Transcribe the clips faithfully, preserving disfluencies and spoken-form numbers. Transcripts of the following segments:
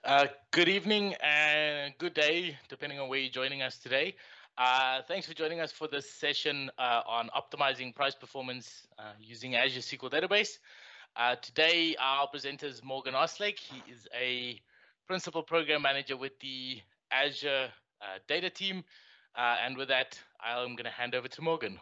Uh, good evening and good day, depending on where you're joining us today. Uh, thanks for joining us for this session uh, on optimizing price performance uh, using Azure S Q L Database. Uh, today, our presenter is Morgan Oslake. He is a principal program manager with the Azure uh, data team. Uh, and with that, I'm going to hand over to Morgan.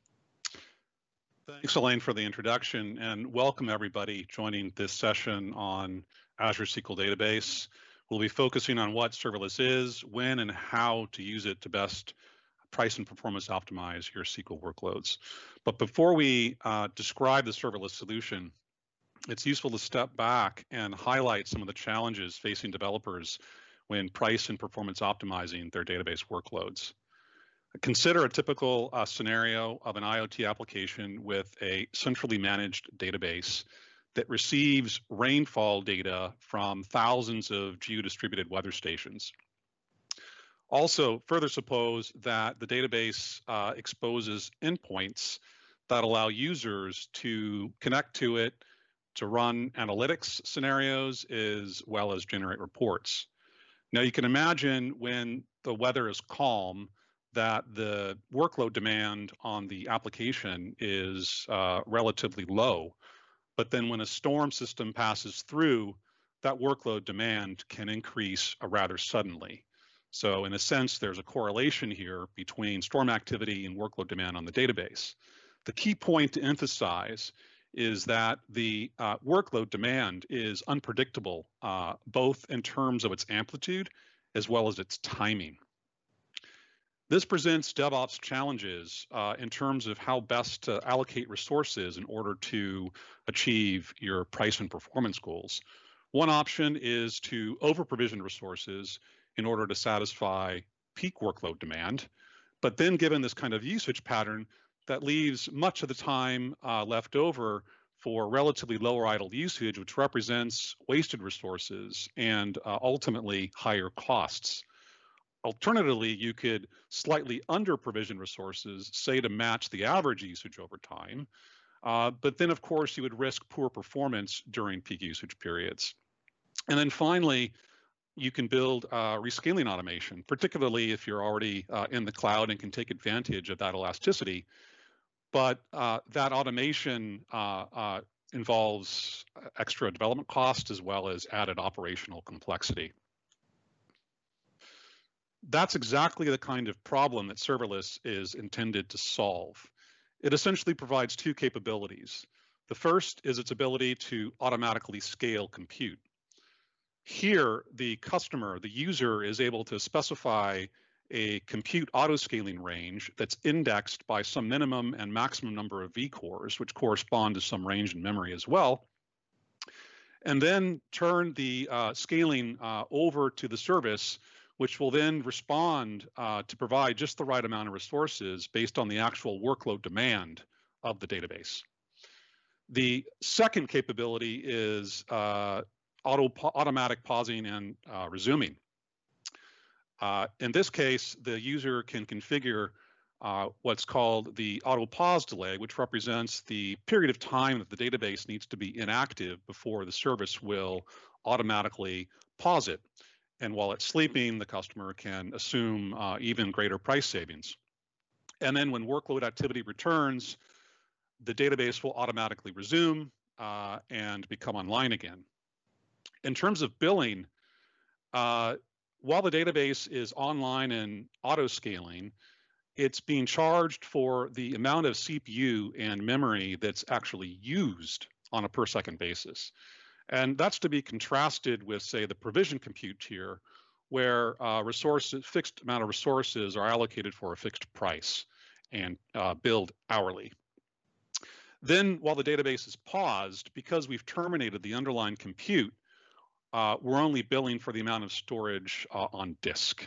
Thanks, Elaine, for the introduction, and welcome everybody joining this session on Azure S Q L Database. We'll be focusing on what serverless is, when and how to use it to best price and performance optimize your S Q L workloads. But before we uh, describe the serverless solution, it's useful to step back and highlight some of the challenges facing developers when price and performance optimizing their database workloads. Consider a typical uh, scenario of an IoT application with a centrally managed database that receives rainfall data from thousands of geo-distributed weather stations. Also, further suppose that the database uh, exposes endpoints that allow users to connect to it to run analytics scenarios as well as generate reports. Now, you can imagine when the weather is calm, that the workload demand on the application is uh, relatively low. But then when a storm system passes through, that workload demand can increase uh, rather suddenly. So in a sense, there's a correlation here between storm activity and workload demand on the database. The key point to emphasize is that the uh, workload demand is unpredictable, uh, both in terms of its amplitude as well as its timing. This presents DevOps challenges uh, in terms of how best to allocate resources in order to achieve your price and performance goals. One option is to over-provision resources in order to satisfy peak workload demand. But then given this kind of usage pattern, that leaves much of the time uh, left over for relatively lower idle usage, which represents wasted resources and uh, ultimately higher costs. Alternatively, you could slightly under-provision resources, say to match the average usage over time, uh, but then of course you would risk poor performance during peak usage periods. And then finally, you can build uh, rescaling automation, particularly if you're already uh, in the cloud and can take advantage of that elasticity. But uh, that automation uh, uh, involves extra development cost as well as added operational complexity. That's exactly the kind of problem that serverless is intended to solve. It essentially provides two capabilities. The first is its ability to automatically scale compute. Here, the customer, the user, is able to specify a compute auto-scaling range that's indexed by some minimum and maximum number of vCores, which correspond to some range in memory as well, and then turn the uh, scaling uh, over to the service, which will then respond uh, to provide just the right amount of resources based on the actual workload demand of the database. The second capability is uh, auto automatic pausing and uh, resuming. Uh, in this case, the user can configure uh, what's called the auto pause delay, which represents the period of time that the database needs to be inactive before the service will automatically pause it. And while it's sleeping, the customer can assume uh, even greater price savings. And then when workload activity returns, the database will automatically resume uh, and become online again. In terms of billing, uh, while the database is online and auto-scaling, it's being charged for the amount of C P U and memory that's actually used on a per second basis. And that's to be contrasted with, say, the provision compute tier, where uh, resources, fixed amount of resources are allocated for a fixed price and uh, billed hourly. Then, while the database is paused, because we've terminated the underlying compute, uh, we're only billing for the amount of storage uh, on disk.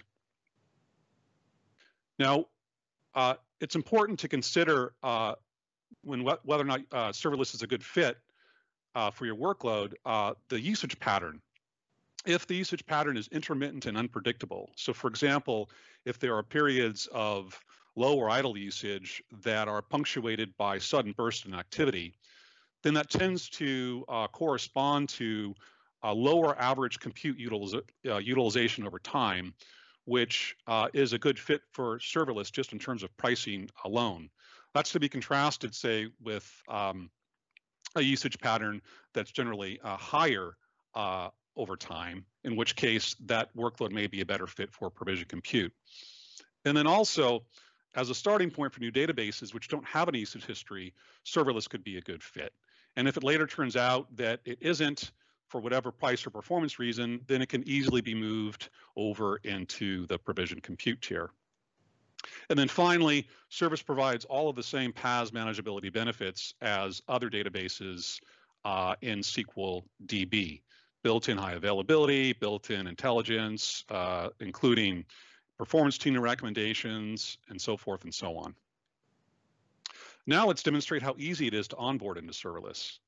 Now, uh, it's important to consider uh, when whether or not uh, serverless is a good fit Uh, for your workload, uh, the usage pattern. If the usage pattern is intermittent and unpredictable, so for example, if there are periods of low or idle usage that are punctuated by sudden bursts in activity, then that tends to uh, correspond to uh, lower average compute utiliza uh, utilization over time, which uh, is a good fit for serverless just in terms of pricing alone. That's to be contrasted, say, with um, a usage pattern that's generally uh, higher uh, over time, in which case that workload may be a better fit for provision compute. And then also, as a starting point for new databases which don't have any usage history, serverless could be a good fit. And if it later turns out that it isn't, for whatever price or performance reason, then it can easily be moved over into the provision compute tier. And then finally, service provides all of the same P A S manageability benefits as other databases uh, in S Q L D B. Built-in high availability, built-in intelligence, uh, including performance tuning recommendations, and so forth and so on. Now let's demonstrate how easy it is to onboard into serverless.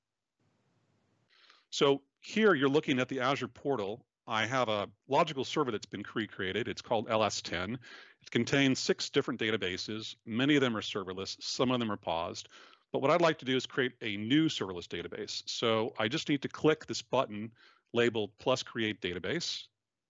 So here you're looking at the Azure portal. I have a logical server that's been pre-created. It's called L S ten. It contains six different databases. Many of them are serverless. Some of them are paused. But what I'd like to do is create a new serverless database. So I just need to click this button labeled plus create database.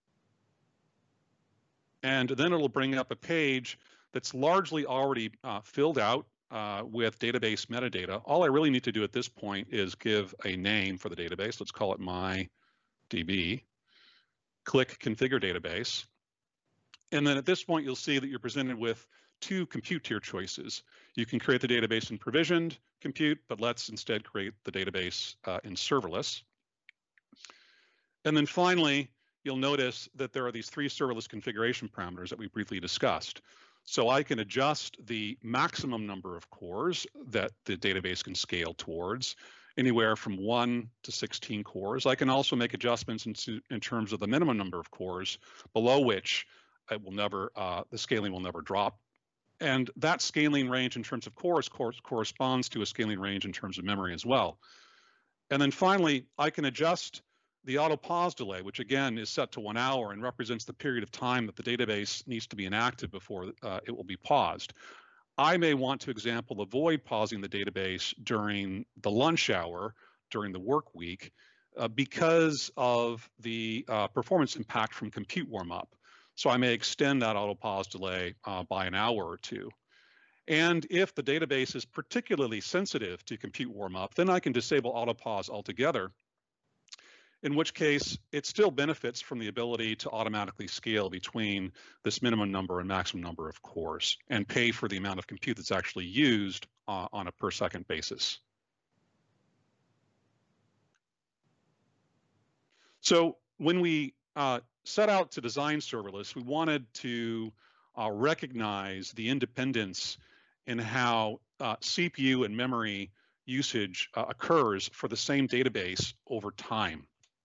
And then it'll bring up a page that's largely already uh, filled out uh, with database metadata. All I really need to do at this point is give a name for the database. Let's call it MyDB. Click configure database. And then at this point, you'll see that you're presented with two compute tier choices. You can create the database in provisioned compute, but let's instead create the database uh, in serverless. And then finally, you'll notice that there are these three serverless configuration parameters that we briefly discussed. So I can adjust the maximum number of cores that the database can scale towards, anywhere from one to sixteen cores. I can also make adjustments in, in terms of the minimum number of cores, below which it will never, uh, the scaling will never drop. And that scaling range in terms of cores cor corresponds to a scaling range in terms of memory as well. And then finally, I can adjust the auto pause delay, which again is set to one hour and represents the period of time that the database needs to be inactive before uh, it will be paused. I may want to, example, avoid pausing the database during the lunch hour, during the work week, uh, because of the uh, performance impact from compute warm-up. So I may extend that auto pause delay uh, by an hour or two. And if the database is particularly sensitive to compute warm-up, then I can disable auto pause altogether, in which case it still benefits from the ability to automatically scale between this minimum number and maximum number of cores and pay for the amount of compute that's actually used uh, on a per second basis. So when we uh, set out to design serverless, we wanted to uh, recognize the independence in how uh, C P U and memory usage uh, occurs for the same database over time.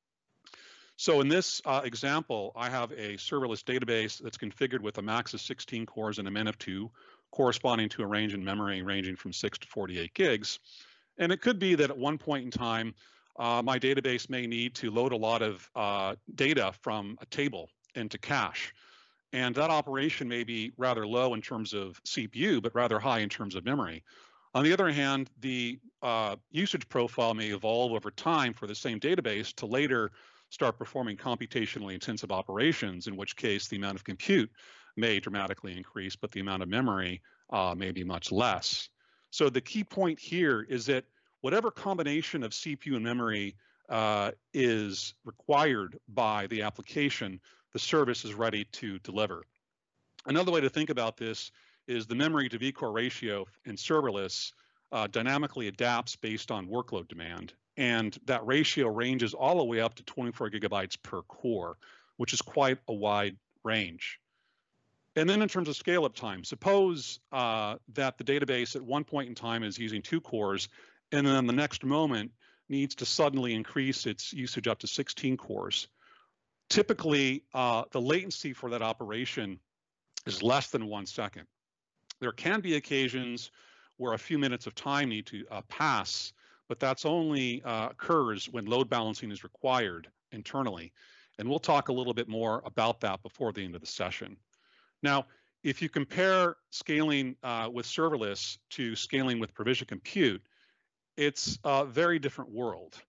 So in this uh, example, I have a serverless database that's configured with a max of sixteen cores and a min of two, corresponding to a range in memory ranging from six to forty-eight gigs. And it could be that at one point in time, uh, my database may need to load a lot of uh, data from a table into cache. And that operation may be rather low in terms of C P U, but rather high in terms of memory. On the other hand, the uh, usage profile may evolve over time for the same database to later start performing computationally intensive operations, in which case the amount of compute may dramatically increase, but the amount of memory uh, may be much less. So the key point here is that whatever combination of C P U and memory uh, is required by the application, the service is ready to deliver. Another way to think about this is the memory to vCore ratio in serverless uh, dynamically adapts based on workload demand. And that ratio ranges all the way up to twenty-four gigabytes per core, which is quite a wide range. And then in terms of scale-up time, suppose uh, that the database at one point in time is using two cores, and then the next moment needs to suddenly increase its usage up to sixteen cores. Typically, uh, the latency for that operation is less than one second. There can be occasions where a few minutes of time need to uh, pass, but that's only uh, occurs when load balancing is required internally. And we'll talk a little bit more about that before the end of the session. Now, if you compare scaling uh, with serverless to scaling with provision compute, it's a very different world.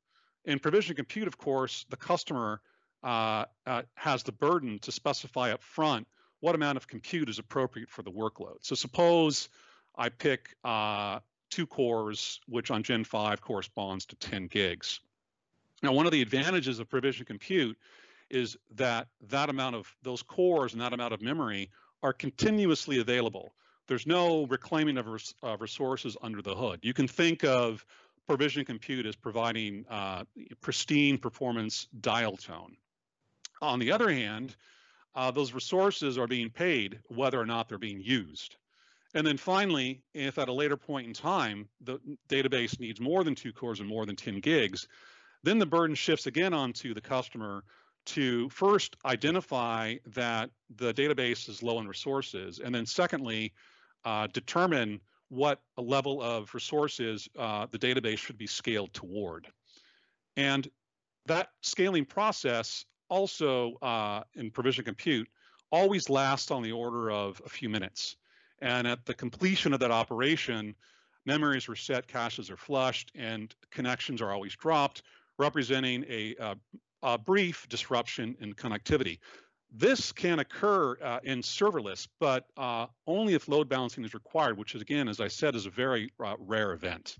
In provision compute, of course, the customer uh, uh, has the burden to specify up front what amount of compute is appropriate for the workload. So suppose I pick uh, two cores, which on Gen five corresponds to ten gigs. Now, one of the advantages of provision compute is that that amount of those cores and that amount of memory are continuously available. There's no reclaiming of res uh, resources under the hood. You can think of provision compute as providing uh, pristine performance dial tone. On the other hand, uh, those resources are being paid whether or not they're being used. And then finally, if at a later point in time, the database needs more than two cores and more than ten gigs, then the burden shifts again onto the customer to first identify that the database is low in resources, and then secondly, uh, determine what a level of resources uh, the database should be scaled toward. And that scaling process also uh, in provision compute always lasts on the order of a few minutes. And at the completion of that operation, memories are set, caches are flushed, and connections are always dropped, representing a, a, a brief disruption in connectivity. This can occur uh, in serverless, but uh, only if load balancing is required, which is, again, as I said, is a very uh, rare event.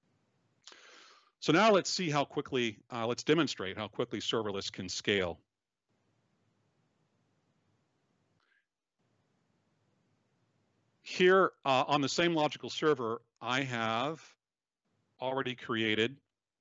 So now let's see how quickly, uh, let's demonstrate how quickly serverless can scale. Here uh, on the same logical server, I have already created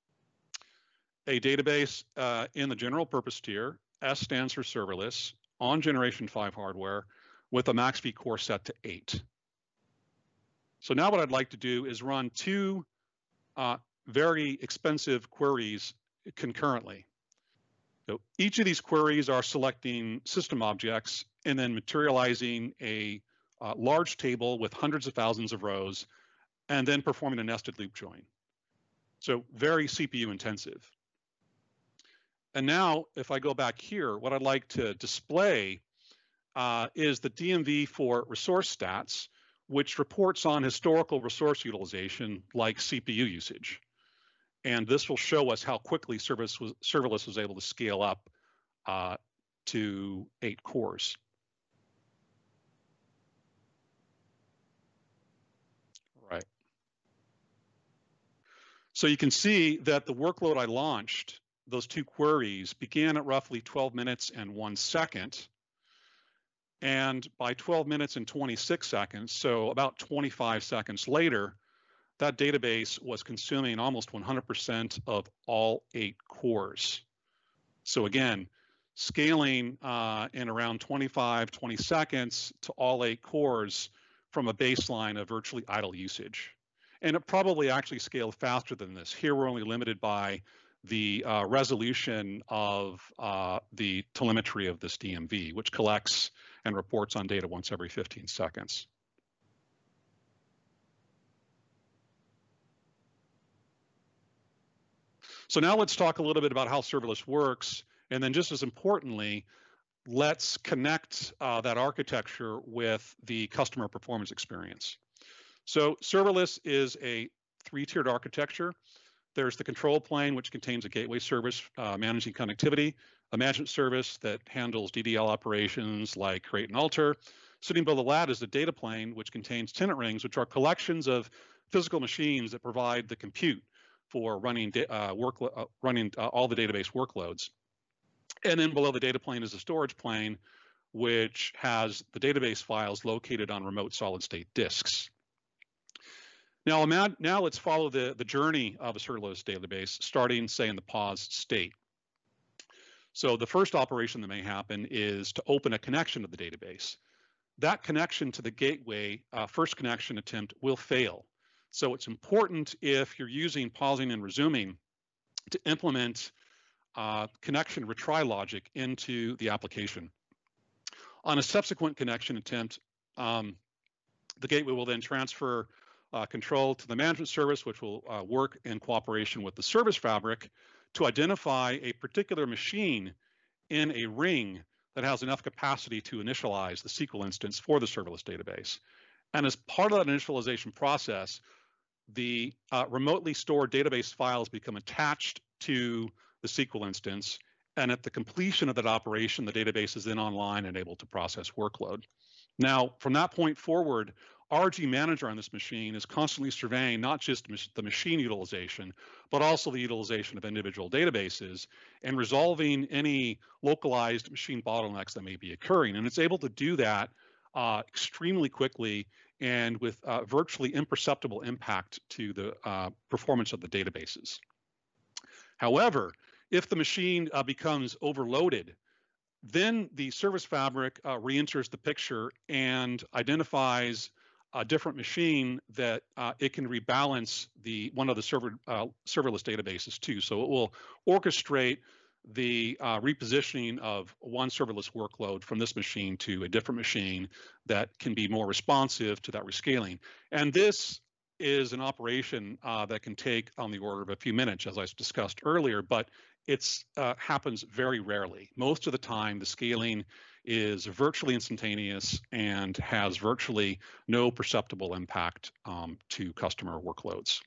a database uh, in the general purpose tier. S stands for serverless, on generation five hardware, with a max speed core set to eight. So now what I'd like to do is run two uh, very expensive queries concurrently. So each of these queries are selecting system objects and then materializing a uh, large table with hundreds of thousands of rows, and then performing a nested loop join. So very C P U intensive. And now, if I go back here, what I'd like to display uh, is the D M V for resource stats, which reports on historical resource utilization like C P U usage. And this will show us how quickly service was, serverless was able to scale up uh, to eight cores. Right. So you can see that the workload I launched, those two queries, began at roughly twelve minutes and one second. And by twelve minutes and twenty-six seconds, so about twenty-five seconds later, that database was consuming almost one hundred percent of all eight cores. So again, scaling uh, in around twenty-five, twenty seconds to all eight cores from a baseline of virtually idle usage. And it probably actually scaled faster than this. Here we're only limited by the uh, resolution of uh, the telemetry of this D M V, which collects and reports on data once every fifteen seconds. So now let's talk a little bit about how serverless works, and then just as importantly, let's connect uh, that architecture with the customer performance experience. So serverless is a three-tiered architecture. There's the control plane, which contains a gateway service uh, managing connectivity, a management service that handles D D L operations like create and alter. Sitting below that is the data plane, which contains tenant rings, which are collections of physical machines that provide the compute for running uh, work, uh, running uh, all the database workloads. And then below the data plane is the storage plane, which has the database files located on remote solid state disks. Now, now let's follow the, the journey of a serverless database, starting, say, in the paused state. So the first operation that may happen is to open a connection to the database. That connection to the gateway, uh, first connection attempt, will fail. So it's important, if you're using pausing and resuming, to implement uh, connection retry logic into the application. On a subsequent connection attempt, um, the gateway will then transfer uh, control to the management service, which will uh, work in cooperation with the service fabric to identify a particular machine in a ring that has enough capacity to initialize the S Q L instance for the serverless database. And as part of that initialization process, the uh, remotely stored database files become attached to the S Q L instance. And at the completion of that operation, the database is then online and able to process workload. Now, from that point forward, R G Manager on this machine is constantly surveying not just the machine utilization, but also the utilization of individual databases and resolving any localized machine bottlenecks that may be occurring. And it's able to do that uh, extremely quickly and with uh, virtually imperceptible impact to the uh, performance of the databases. However, if the machine uh, becomes overloaded, then the service fabric uh, re-enters the picture and identifies a different machine that uh, it can rebalance the one of the server uh, serverless databases to. So it will orchestrate the uh, repositioning of one serverless workload from this machine to a different machine that can be more responsive to that rescaling. And this is an operation uh, that can take on the order of a few minutes, as I discussed earlier, but it uh, happens very rarely. Most of the time, the scaling is virtually instantaneous and has virtually no perceptible impact um, to customer workloads.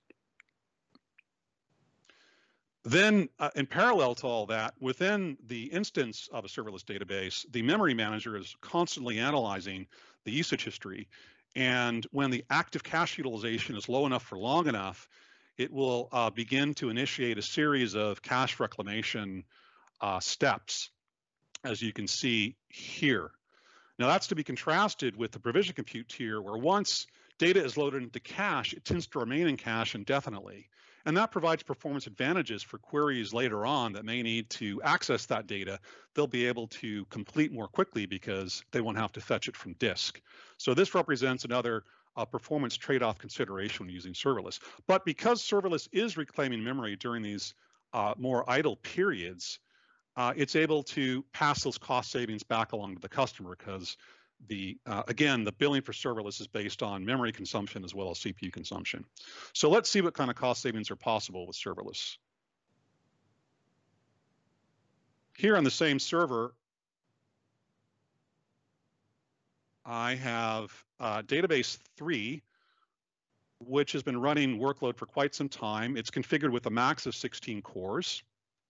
Then, uh, in parallel to all that, within the instance of a serverless database, the memory manager is constantly analyzing the usage history. And when the active cache utilization is low enough for long enough, it will uh, begin to initiate a series of cache reclamation uh, steps, as you can see here. Now, that's to be contrasted with the provision compute tier, where once data is loaded into cache, it tends to remain in cache indefinitely. And that provides performance advantages for queries later on that may need to access that data. They'll be able to complete more quickly because they won't have to fetch it from disk. So this represents another uh, performance trade-off consideration when using serverless. But because serverless is reclaiming memory during these uh, more idle periods, uh, it's able to pass those cost savings back along to the customer because the uh, again, the billing for serverless is based on memory consumption as well as C P U consumption. So let's see what kind of cost savings are possible with serverless. Here on the same server, I have uh, database three, which has been running workload for quite some time. It's configured with a max of sixteen cores.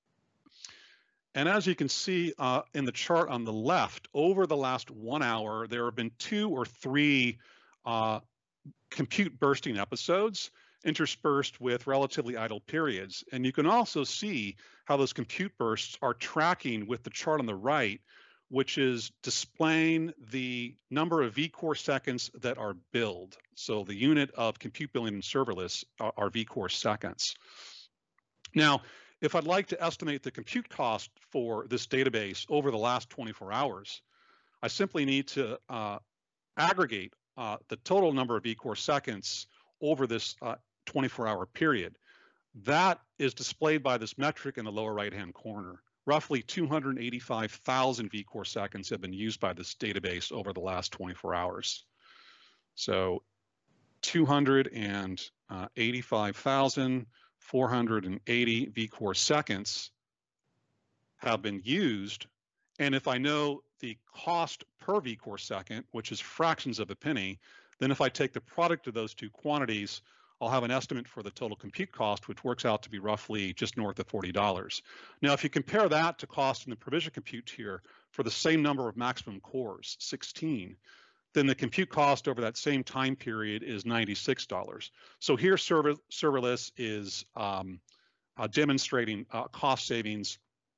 And as you can see uh, in the chart on the left, over the last one hour, there have been two or three uh, compute bursting episodes interspersed with relatively idle periods. And you can also see how those compute bursts are tracking with the chart on the right, which is displaying the number of vCore seconds that are billed. So the unit of compute billing in serverless are, are vCore seconds. Now, if I'd like to estimate the compute cost for this database over the last twenty-four hours, I simply need to uh, aggregate uh, the total number of vCore seconds over this uh, twenty-four hour period. That is displayed by this metric in the lower right-hand corner. Roughly two hundred eighty-five thousand vCore seconds have been used by this database over the last twenty-four hours. So two hundred eighty-five thousand four hundred eighty vCore seconds have been used. And if I know the cost per vCore second, which is fractions of a penny, then if I take the product of those two quantities, I'll have an estimate for the total compute cost, which works out to be roughly just north of forty dollars. Now, if you compare that to cost in the provision compute tier for the same number of maximum cores, sixteen, then the compute cost over that same time period is ninety-six dollars. So here server, serverless is um, uh, demonstrating uh, cost savings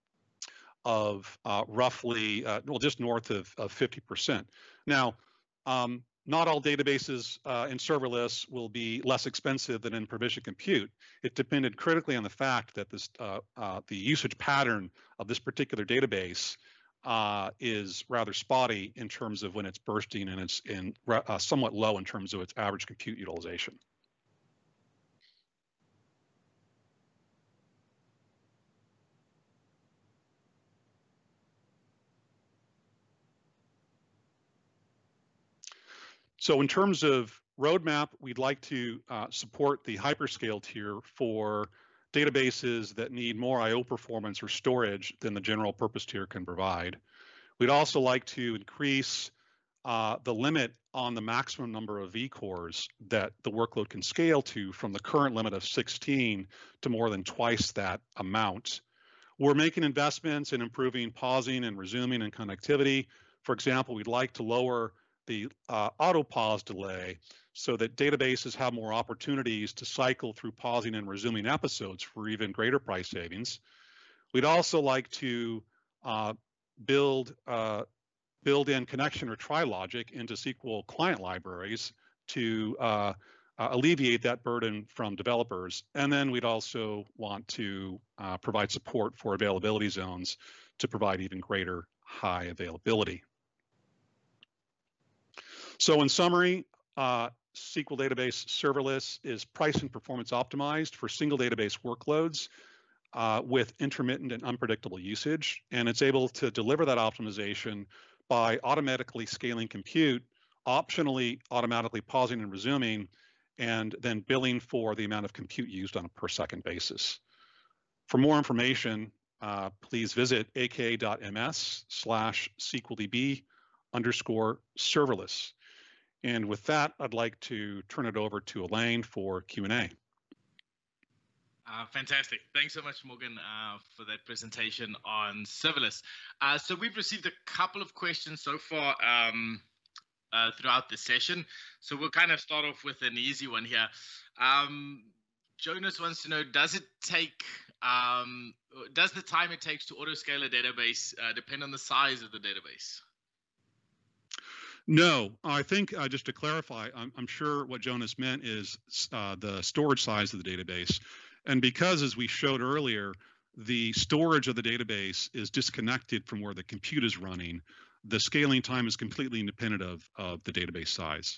of uh, roughly, uh, well, just north of, of fifty percent. Now, um, not all databases uh, in serverless will be less expensive than in provision compute. It depended critically on the fact that this, uh, uh, the usage pattern of this particular database Uh, is rather spotty in terms of when it's bursting, and it's in uh, somewhat low in terms of its average compute utilization. So in terms of roadmap, we'd like to uh, support the hyperscale tier for databases that need more I O performance or storage than the general purpose tier can provide. We'd also like to increase uh, the limit on the maximum number of vCores that the workload can scale to from the current limit of sixteen to more than twice that amount. We're making investments in improving pausing and resuming and connectivity. For example, we'd like to lower the uh, auto pause delay so that databases have more opportunities to cycle through pausing and resuming episodes for even greater price savings. We'd also like to uh, build uh, build in connection or try logic into S Q L client libraries to uh, uh, alleviate that burden from developers. And then we'd also want to uh, provide support for availability zones to provide even greater high availability. So in summary, uh, S Q L Database Serverless is price and performance optimized for single database workloads uh, with intermittent and unpredictable usage. And it's able to deliver that optimization by automatically scaling compute, optionally automatically pausing and resuming, and then billing for the amount of compute used on a per second basis. For more information, uh, please visit aka.ms slash SQLDB underscore serverless. And with that, I'd like to turn it over to Elaine for Q and A. Uh, fantastic. Thanks so much, Morgan, uh, for that presentation on serverless. Uh, so we've received a couple of questions so far um, uh, throughout the session. So we'll kind of start off with an easy one here. Um, Jonas wants to know, does it take, um, does the time it takes to autoscale a database uh, depend on the size of the database? No, I think uh, just to clarify, I'm, I'm sure what Jonas meant is uh, the storage size of the database. And because, as we showed earlier, the storage of the database is disconnected from where the compute is running, the scaling time is completely independent of, of the database size.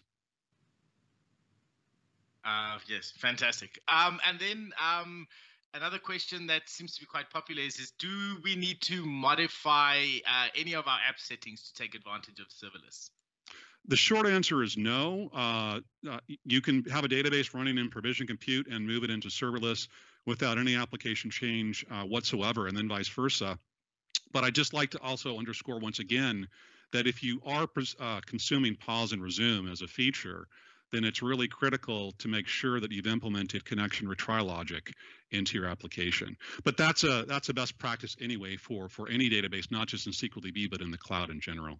Uh, yes, fantastic. Um, and then um, another question that seems to be quite popular is, is do we need to modify uh, any of our app settings to take advantage of serverless? The short answer is no. Uh, uh, you can have a database running in provision compute and move it into serverless without any application change uh, whatsoever, and then vice versa. But I'd just like to also underscore once again that if you are uh, consuming pause and resume as a feature, then it's really critical to make sure that you've implemented connection retry logic into your application. But that's a that's a best practice anyway for for any database, not just in SQLDB, but in the cloud in general.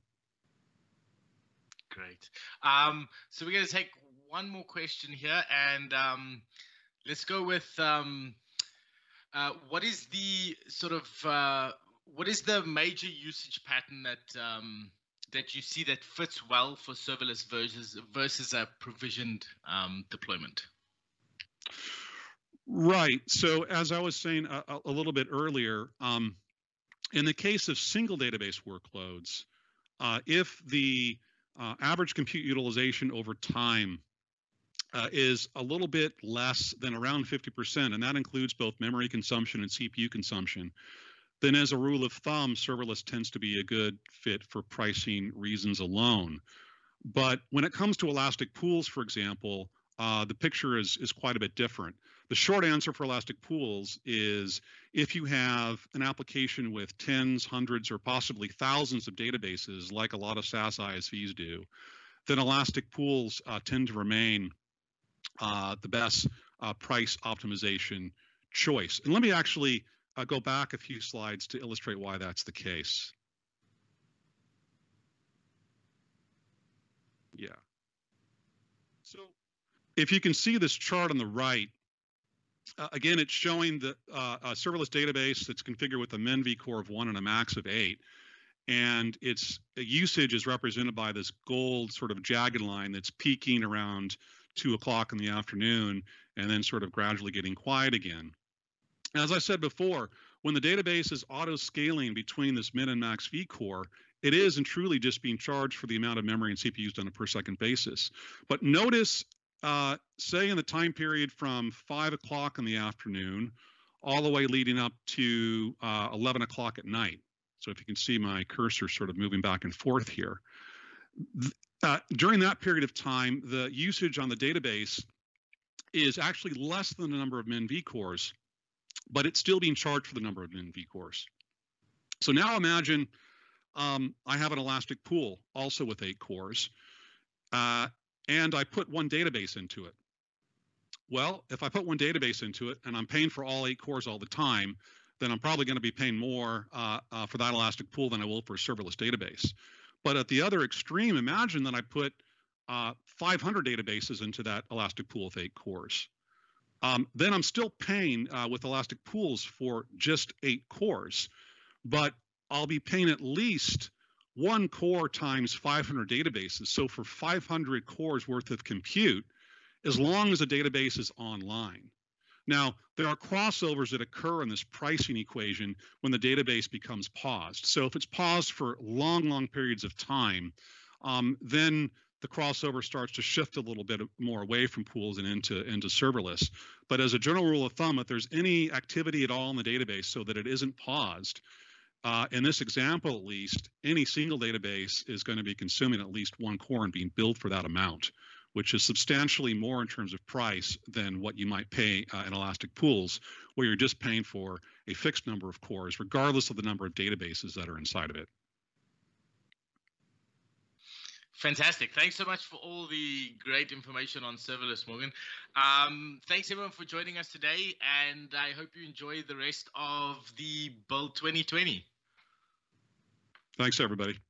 Great. Um, so we're going to take one more question here, and um, let's go with um, uh, what is the sort of uh, what is the major usage pattern that um, that you see that fits well for serverless versus versus a provisioned um, deployment? Right. So as I was saying a, a little bit earlier, um, in the case of single database workloads, uh, if the Uh, average compute utilization over time uh, is a little bit less than around fifty percent, and that includes both memory consumption and C P U consumption, then as a rule of thumb, serverless tends to be a good fit for pricing reasons alone. But when it comes to elastic pools, for example, uh, the picture is, is quite a bit different. The short answer for elastic pools is if you have an application with tens, hundreds, or possibly thousands of databases, like a lot of SaaS I S Vs do, then elastic pools uh, tend to remain uh, the best uh, price optimization choice. And let me actually uh, go back a few slides to illustrate why that's the case. Yeah. So if you can see this chart on the right, Uh, again, it's showing the uh, a serverless database that's configured with a min vCore of one and a max of eight. And its usage is represented by this gold sort of jagged line that's peaking around two o'clock in the afternoon and then sort of gradually getting quiet again. As I said before, when the database is auto-scaling between this min and max vCore, it is and truly just being charged for the amount of memory and C P U used on a per second basis. But notice Uh, say in the time period from five o'clock in the afternoon all the way leading up to uh, eleven o'clock at night. So if you can see my cursor sort of moving back and forth here. Uh, during that period of time, the usage on the database is actually less than the number of min vCores, but it's still being charged for the number of min vCores. So now imagine um, I have an elastic pool also with eight cores, uh, and I put one database into it. Well, if I put one database into it and I'm paying for all eight cores all the time, then I'm probably going to be paying more uh, uh, for that elastic pool than I will for a serverless database. But at the other extreme, imagine that I put uh, five hundred databases into that elastic pool with eight cores. Um, then I'm still paying uh, with elastic pools for just eight cores, but I'll be paying at least one core times five hundred databases. So for five hundred cores worth of compute, as long as the database is online. Now, there are crossovers that occur in this pricing equation when the database becomes paused. So if it's paused for long, long periods of time, um, then the crossover starts to shift a little bit more away from pools and into, into serverless. But as a general rule of thumb, if there's any activity at all in the database so that it isn't paused, uh, in this example at least, any single database is going to be consuming at least one core and being billed for that amount, which is substantially more in terms of price than what you might pay uh, in elastic pools, where you're just paying for a fixed number of cores, regardless of the number of databases that are inside of it. Fantastic. Thanks so much for all the great information on serverless, Morgan. Um, thanks everyone for joining us today, and I hope you enjoy the rest of the Build twenty twenty. Thanks, everybody.